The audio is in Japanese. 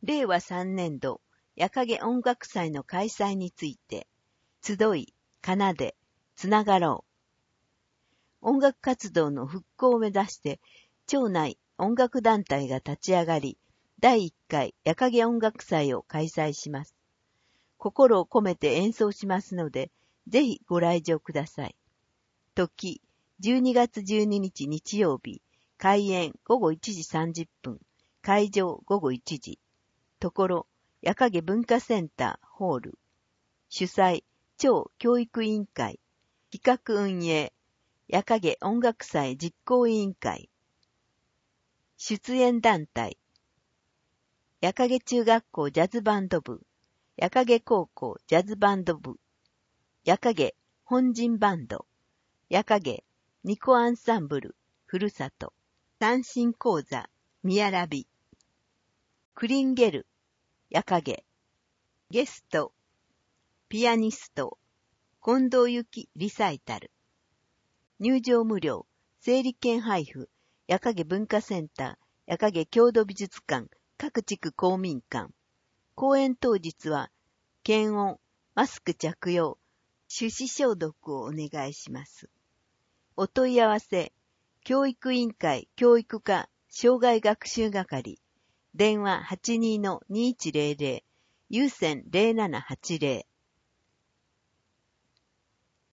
令和3年度夜影音楽祭の開催について、集い、奏で、つながろう。音楽活動の復興を目指して、町内音楽団体が立ち上がり、第1回夜影音楽祭を開催します。心を込めて演奏しますので、ぜひご来場ください。時、12月12日日曜日、開演午後1時30分、会場午後1時。ところ、夜影文化センターホール。主催、町教育委員会。企画運営、夜影音楽祭実行委員会。出演団体、夜影中学校ジャズバンド部、夜影高校ジャズバンド部、夜影本陣バンド、夜影ニコアンサンブル、ふるさと、三振講座、みやらび、クリンゲル、夜影、ゲスト、ピアニスト、近藤由紀リサイタル、入場無料、整理券配布、夜影文化センター、夜影郷土美術館、各地区公民館。公演当日は、検温、マスク着用、手指消毒をお願いします。お問い合わせ、教育委員会教育課障害学習係、電話 82-2100、有線0780